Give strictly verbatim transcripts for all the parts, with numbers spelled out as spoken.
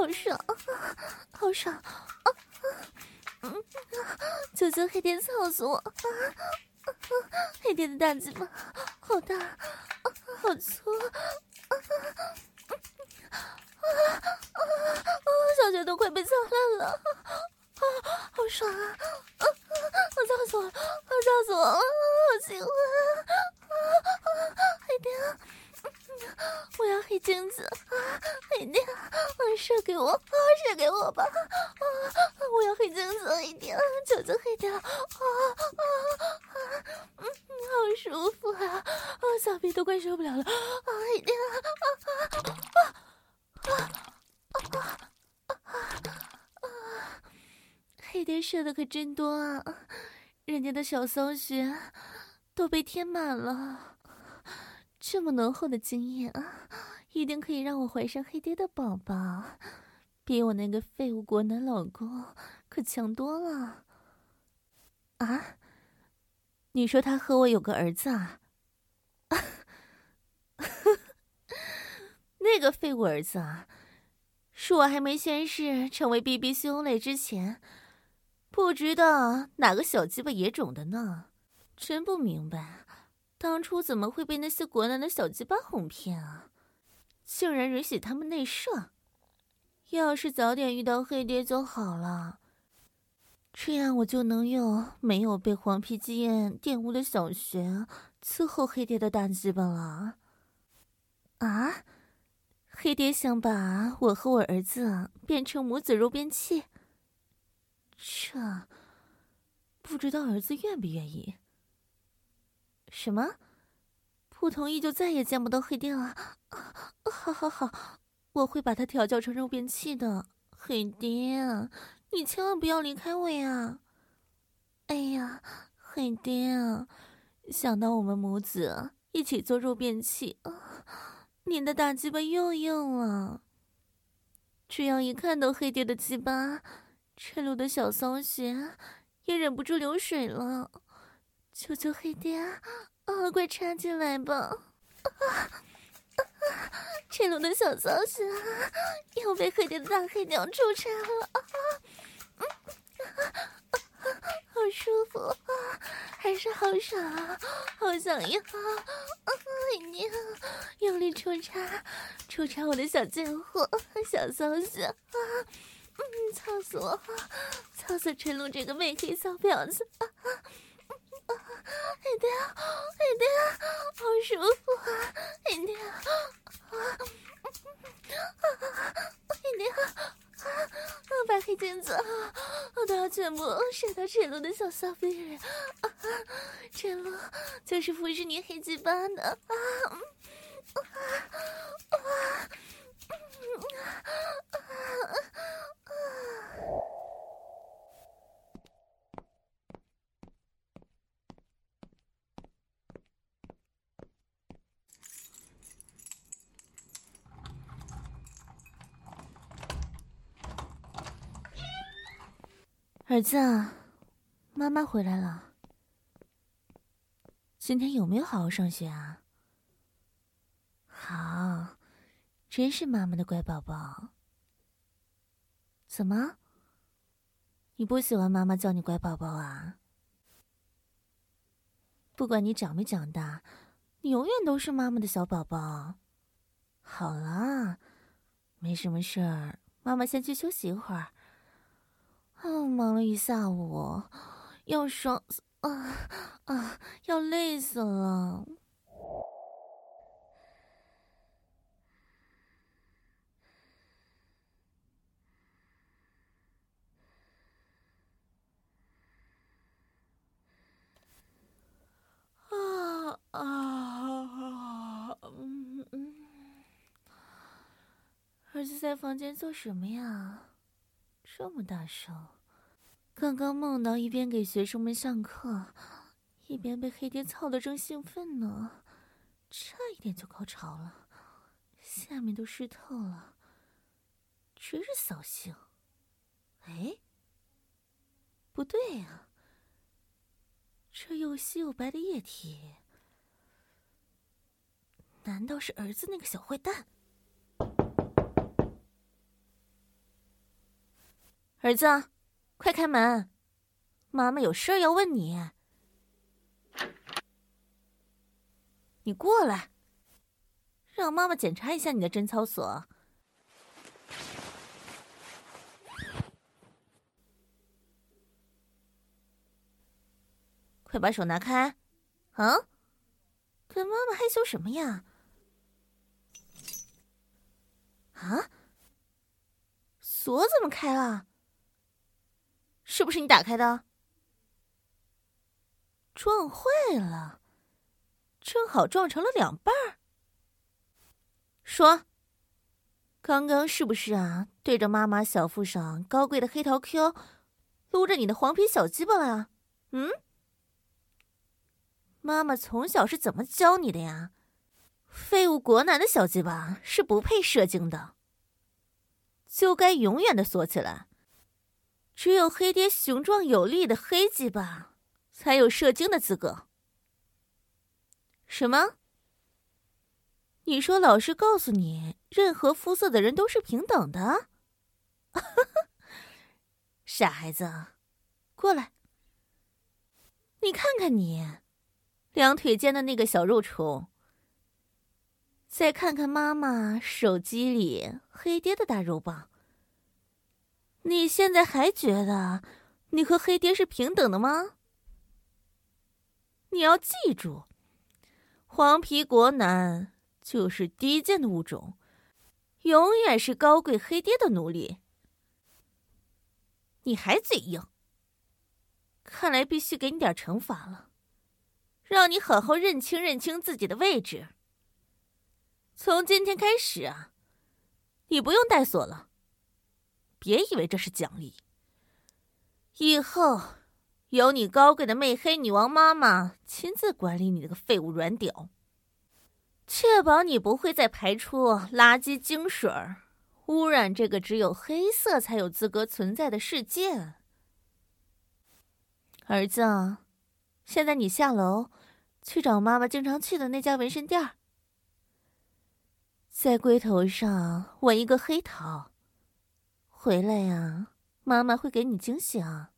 爽，好爽！啊啊嗯，求求黑爹操死我！啊啊、黑爹的大鸡巴好大，啊、好粗！啊啊啊啊！小穴都快被操烂了，啊，好爽啊！啊啊！我操死我了！我操死我了！好喜欢啊！啊啊！黑爹！我要黑精子啊！黑爹，啊，射给我啊！射给我吧！啊！我要黑精子，黑爹，求求黑爹了！啊啊啊！嗯，好舒服啊！啊，小臂都快受不了了！啊，黑爹！啊啊啊啊啊啊！黑爹射的可真多啊！人家的小骚穴都被填满了。这么浓厚的经验啊，一定可以让我怀上黑爹的宝宝，比我那个废物国男老公可强多了。啊？你说他和我有个儿子啊？那个废物儿子啊，是我还没宣誓成为 B B 兄妹之前，不知道哪个小鸡巴野种的呢，真不明白。当初怎么会被那些国男的小鸡巴哄骗啊？竟然允许他们内射！要是早点遇到黑爹就好了，这样我就能用没有被黄皮基因玷污的小穴伺候黑爹的大鸡巴了。啊？黑爹想把我和我儿子变成母子肉便器？这不知道儿子愿不愿意？什么？不同意就再也见不到黑爹了？好好好，我会把他调教成肉便器的。黑爹，你千万不要离开我呀！哎呀，黑爹，想到我们母子一起做肉便器，您的大鸡巴又硬了。只要一看到黑爹的鸡巴，赤裸的小骚穴也忍不住流水了。求求黑爹啊，快插进来吧！啊啊！赤裸的小骚穴又被黑爹的大黑鸟出插了，啊嗯啊啊，好舒服啊，还是好爽啊，好想要啊！黑爹用力出插，出插我的小贱货，小骚穴啊！嗯，操死我！操死陈露这个媚黑小婊子！啊啊！黑爹，黑爹，好舒服啊！黑爹，啊啊！黑爹，啊！把黑精子我都要全部射到陈露的小骚逼里！啊！陈露就是服侍你黑鸡巴的啊！啊啊！儿子，妈妈回来了。今天有没有好好上学啊？好，真是妈妈的乖宝宝。怎么？你不喜欢妈妈叫你乖宝宝啊？不管你长没长大，你永远都是妈妈的小宝宝。好了，没什么事儿，妈妈先去休息一会儿。啊，忙了一下午，要爽死啊啊，要累死了。啊啊！嗯嗯，儿子在房间做什么呀？这么大声！刚刚梦到一边给学生们上课，一边被黑爹操得正兴奋呢，差一点就高潮了，下面都湿透了，真是扫兴。哎，不对呀，这又稀又白的液体，难道是儿子那个小坏蛋？ 儿子，快开门，妈妈有事儿要问你。你过来，让妈妈检查一下你的贞操锁。快把手拿开！啊，跟妈妈害羞什么呀？啊，锁怎么开了？是不是你打开的？撞坏了，正好撞成了两半儿。说，刚刚是不是啊？对着妈妈小腹上高贵的黑桃 Q， 撸着你的黄皮小鸡巴了呀？嗯？妈妈从小是怎么教你的呀？废物国男的小鸡巴是不配射精的，就该永远的锁起来。只有黑爹雄壮有力的黑鸡巴才有射精的资格。什么？你说老师告诉你，任何肤色的人都是平等的？傻孩子，过来。你看看你，两腿间的那个小肉虫。再看看妈妈手机里黑爹的大肉棒。你现在还觉得你和黑爹是平等的吗？你要记住，黄皮国男就是低贱的物种，永远是高贵黑爹的奴隶。你还嘴硬，看来必须给你点惩罚了，让你好好认清认清自己的位置。从今天开始啊，你不用带锁了，别以为这是奖励。以后由你高贵的媚黑女王妈妈亲自管理你这个废物软屌，确保你不会再排出垃圾精水，污染这个只有黑色才有资格存在的世界。儿子，现在你下楼去找妈妈经常去的那家纹身店，在龟头上纹一个黑桃。回来呀，妈妈会给你惊喜啊。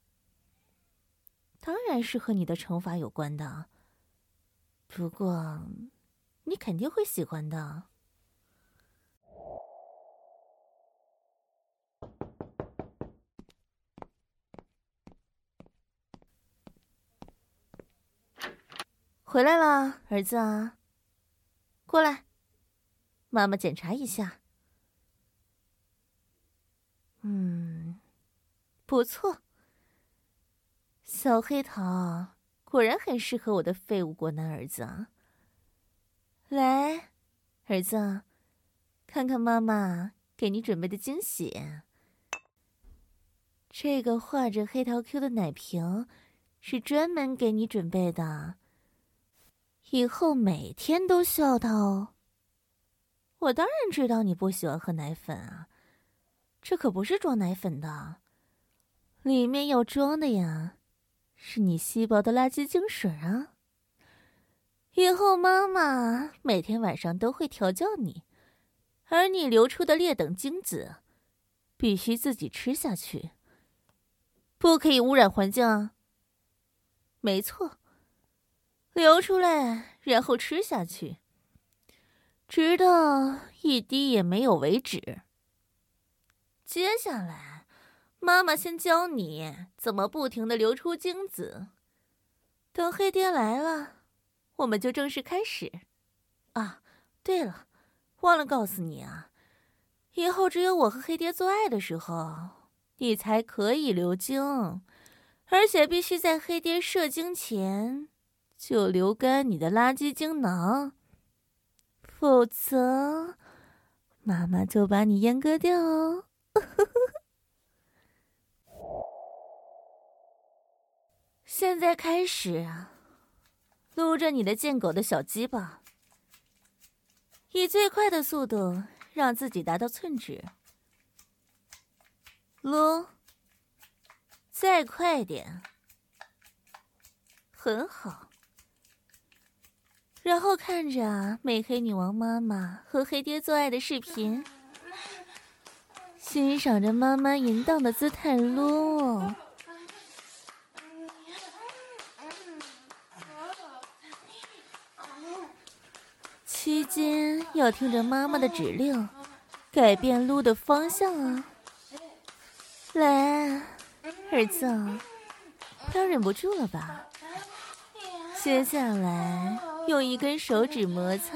当然是和你的惩罚有关的，不过你肯定会喜欢的。回来了，儿子啊，过来，妈妈检查一下。嗯，不错，小黑桃果然很适合我的废物国男儿子啊。来，儿子，看看妈妈给你准备的惊喜。这个画着黑桃 Q 的奶瓶是专门给你准备的，以后每天都笑它哦。我当然知道你不喜欢喝奶粉啊，这可不是装奶粉的，里面要装的呀，是你细胞的垃圾精水啊。以后妈妈每天晚上都会调教你，而你流出的劣等精子必须自己吃下去，不可以污染环境啊。没错，流出来然后吃下去，直到一滴也没有为止。接下来妈妈先教你怎么不停地流出精子，等黑爹来了我们就正式开始。啊，对了，忘了告诉你啊，以后只有我和黑爹做爱的时候你才可以流精，而且必须在黑爹射精前就流干你的垃圾精囊，否则妈妈就把你阉割掉哦。现在开始撸着你的贱狗的小鸡巴，以最快的速度让自己达到寸指。撸，再快点，很好。然后看着美黑女王妈妈和黑爹做爱的视频， 欣赏着妈妈淫荡的姿态撸。期间要听着妈妈的指令，改变撸的方向啊！来，儿子，不要忍不住了吧？接下来用一根手指摩擦，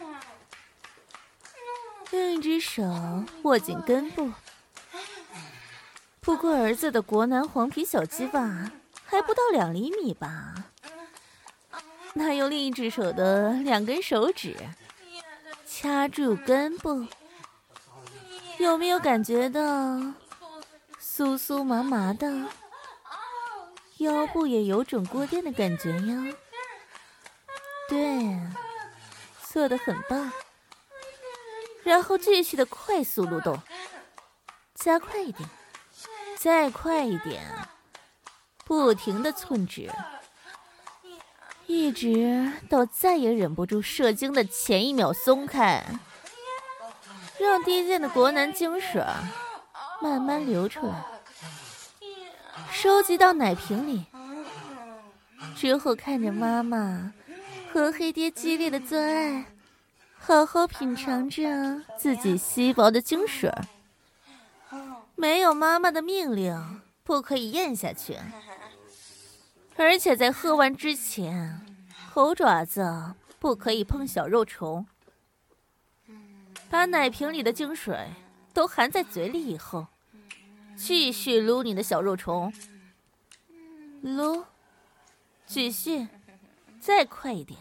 另一只手握紧根部。不过儿子的国男黄皮小鸡巴还不到两厘米吧？那用另一只手的两根手指掐住根部，有没有感觉到酥酥麻麻的？腰部也有种过电的感觉呀。对，做得很棒。然后继续的快速蠕动，加快一点，再快一点，不停的寸指，一直到再也忍不住射精的前一秒松开，让低贱的国男精水慢慢流出来，收集到奶瓶里。之后看着妈妈和黑爹激烈的做爱，好好品尝着自己稀薄的精水。没有妈妈的命令，不可以咽下去。而且在喝完之前，猴爪子不可以碰小肉虫。把奶瓶里的精水都含在嘴里以后，继续撸你的小肉虫。撸，继续，再快一点。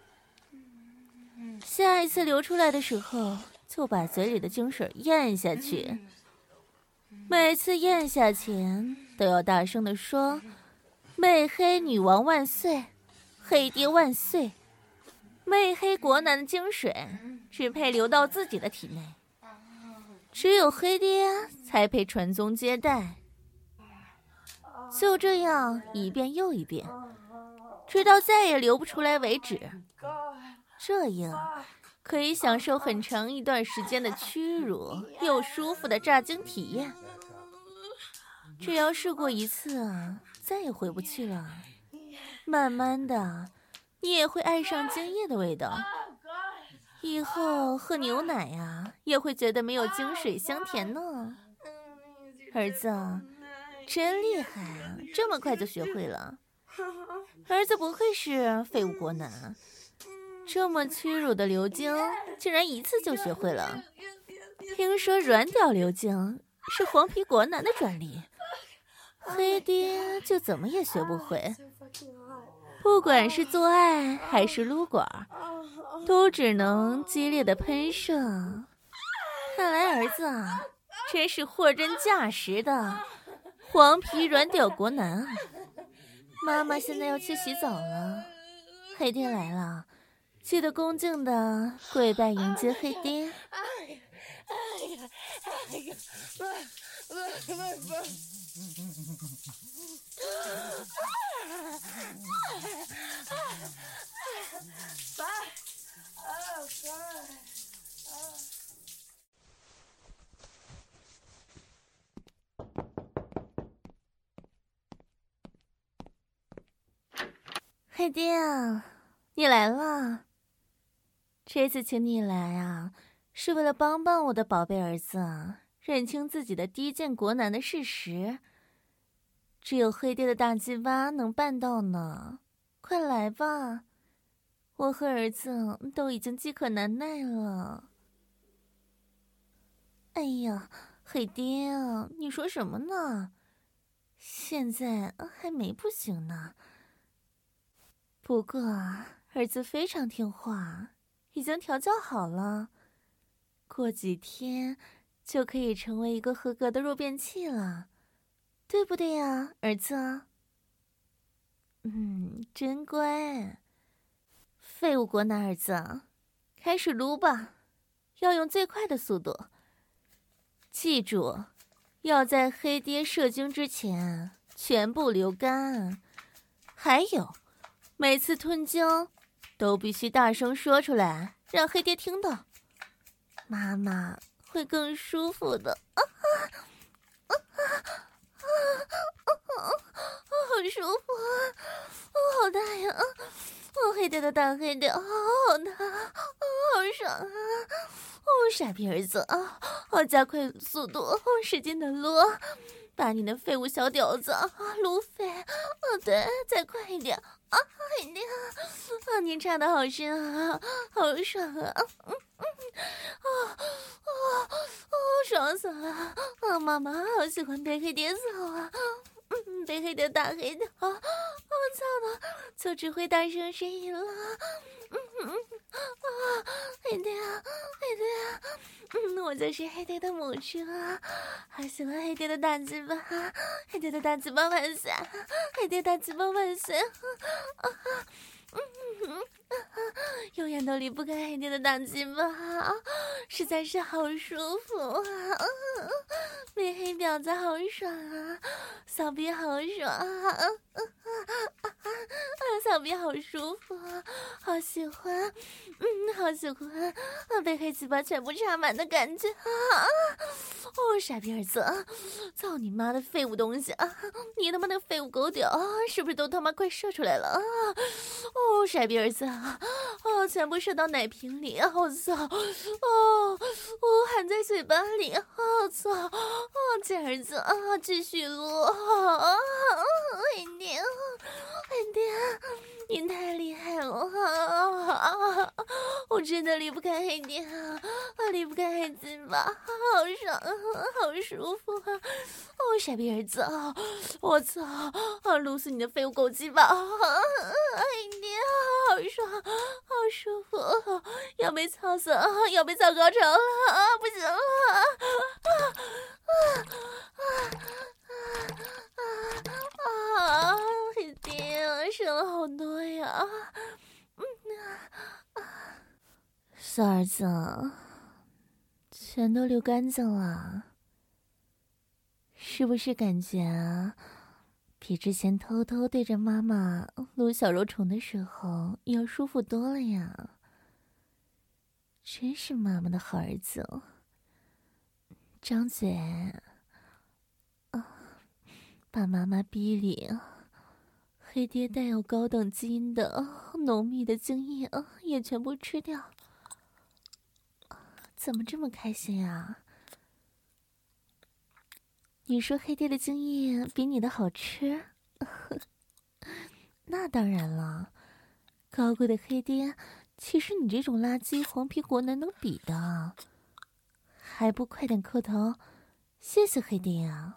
下一次流出来的时候，就把嘴里的精水咽下去。每次咽下前都要大声地说：“媚黑女王万岁，黑爹万岁。”媚黑国男的精水只配流到自己的体内，只有黑爹才配传宗接代。就这样一遍又一遍，直到再也流不出来为止。这样可以享受很长一段时间的屈辱又舒服的炸精体验。只要试过一次啊，再也回不去了。慢慢的，你也会爱上精液的味道。以后喝牛奶呀、啊，也会觉得没有精水香甜呢。儿子，真厉害啊，这么快就学会了。儿子不愧是废物国男，这么屈辱的流精，竟然一次就学会了。听说软屌流精是黄皮国男的专利，黑爹就怎么也学不会。不管是做爱还是撸管，都只能激烈的喷射。看来儿子啊，真是货真价实的黄皮软屌国男啊！妈妈现在要去洗澡了，黑爹来了，记得恭敬的跪拜迎接黑爹。黑爹啊，你来了。这次请你来啊，是为了帮帮我的宝贝儿子啊，认清自己的低贱国男的事实。只有黑爹的大鸡巴能办到呢，快来吧，我和儿子都已经饥渴难耐了。哎呀，黑爹啊，你说什么呢？现在还没不行呢。不过儿子非常听话，已经调教好了，过几天就可以成为一个合格的弱便器了，对不对呀，儿子？嗯，真乖。废物国男儿子，开始撸吧，要用最快的速度。记住，要在黑爹射精之前全部流干。还有，每次吞精都必须大声说出来，让黑爹听到，妈妈会更舒服的。啊啊舒服啊！哦，好大呀！哦，黑爹的大黑爹，好好大，好爽啊！哦，傻逼儿子啊！哦，加快速度，哦，使劲的撸，把你的废物小屌子啊撸废！哦，对，再快一点啊！黑爹啊，你插的好深啊，好爽啊！嗯嗯，啊啊啊，爽死了！啊，妈妈好喜欢被黑爹操啊！嗯，被黑爹打黑的啊！我操的，就只会大声呻吟了。嗯嗯啊，黑爹啊，黑爹啊！嗯，我就是黑爹的母亲啊，好喜欢黑爹的大鸡巴，黑爹的大鸡巴万岁，黑爹大鸡巴万岁！啊啊，嗯嗯啊，永远都离不开黑爹的大鸡巴，实在是好舒服啊！被黑婊子好爽啊，小逼好爽啊！啊啊啊啊！小逼好舒服啊，好喜欢，嗯，好喜欢啊！被黑鸡巴全部插满的感觉啊！哦，傻逼儿子，操你妈的废物东西啊！你他妈的废物狗屌，是不是都他妈快射出来了啊？哦，傻逼儿子啊！哦，全部射到奶瓶里，好操！哦哦，含在嘴巴里，好操！哦，贱儿子啊，继续撸！啊，黑爹，黑爹，你太厉害了！啊，我真的离不开黑爹啊，离不开黑鸡巴，好爽，好舒服啊！哦，傻逼儿子啊！我操！啊，撸死你的废物狗鸡巴！黑爹，好爽，好舒服，要被操死了，要被操高潮了啊！不行了！啊啊啊啊啊！黑爹，射了好多呀！嗯啊，小儿子，全都流干净了，是不是感觉啊，比之前偷偷对着妈妈撸小肉虫的时候要舒服多了呀？真是妈妈的好儿子，张嘴啊，把妈妈逼里黑爹带有高等基因的浓密的精液也全部吃掉。怎么这么开心啊？你说黑爹的精液比你的好吃？那当然了，高贵的黑爹岂是你这种垃圾黄皮国男能比的？还不快点磕头谢谢黑爹啊！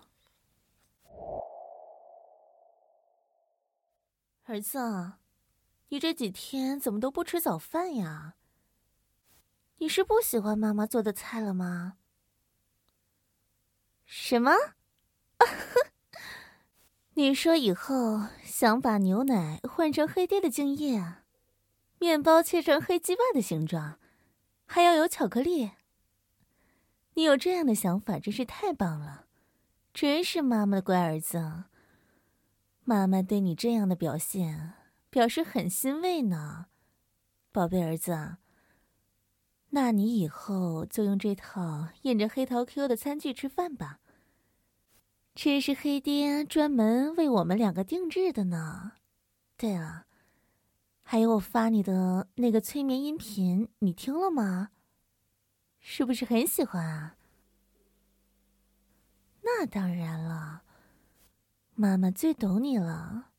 儿子，你这几天怎么都不吃早饭呀？你是不喜欢妈妈做的菜了吗？什么？你说以后想把牛奶换成黑爹的精液，面包切成黑鸡巴的形状，还要有巧克力。你有这样的想法真是太棒了，真是妈妈的乖儿子。妈妈对你这样的表现表示很欣慰呢，宝贝儿子。那你以后就用这套印着黑桃 Q 的餐具吃饭吧，这是黑爹专门为我们两个定制的呢。对了，还有我发你的那个催眠音频，你听了吗？是不是很喜欢啊？那当然了，妈妈最懂你了。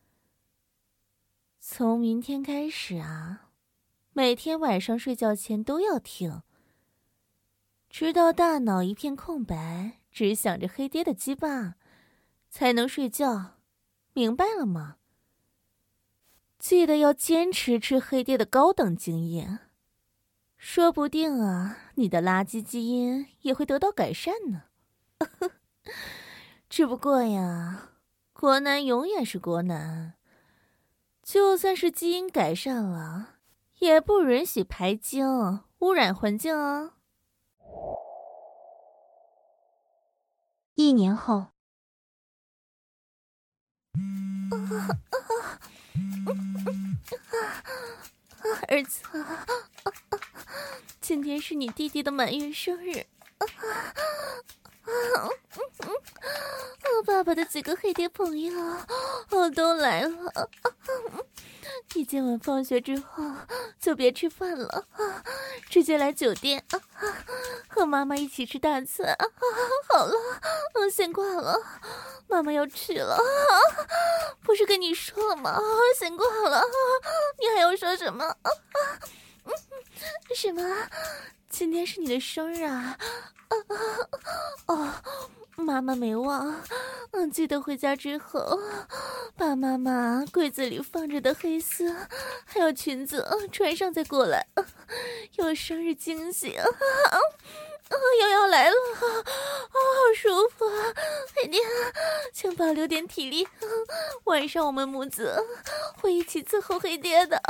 从明天开始啊，每天晚上睡觉前都要听，直到大脑一片空白，只想着黑爹的鸡巴，才能睡觉，明白了吗？记得要坚持吃黑爹的高等精液，说不定啊，你的垃圾基因也会得到改善呢。只不过呀，国男永远是国男，就算是基因改善了，也不允许排精，污染环境啊。 一年后， 啊啊啊！儿子，今天是你弟弟的满月生日，啊啊！爸爸我的几个黑爹朋友哦都来了。你今晚放学之后就别吃饭了，直接来酒店和妈妈一起吃大餐。好了，先挂了，妈妈要去了。不是跟你说了吗？先挂了，你还要说什么？什么？今天是你的生日啊？哦，妈妈没忘，嗯，记得回家之后把妈妈柜子里放着的黑丝还有裙子穿上再过来，有生日惊喜。又要来了，好舒服啊！黑爹，请保留点体力，晚上我们母子会一起伺候黑爹的。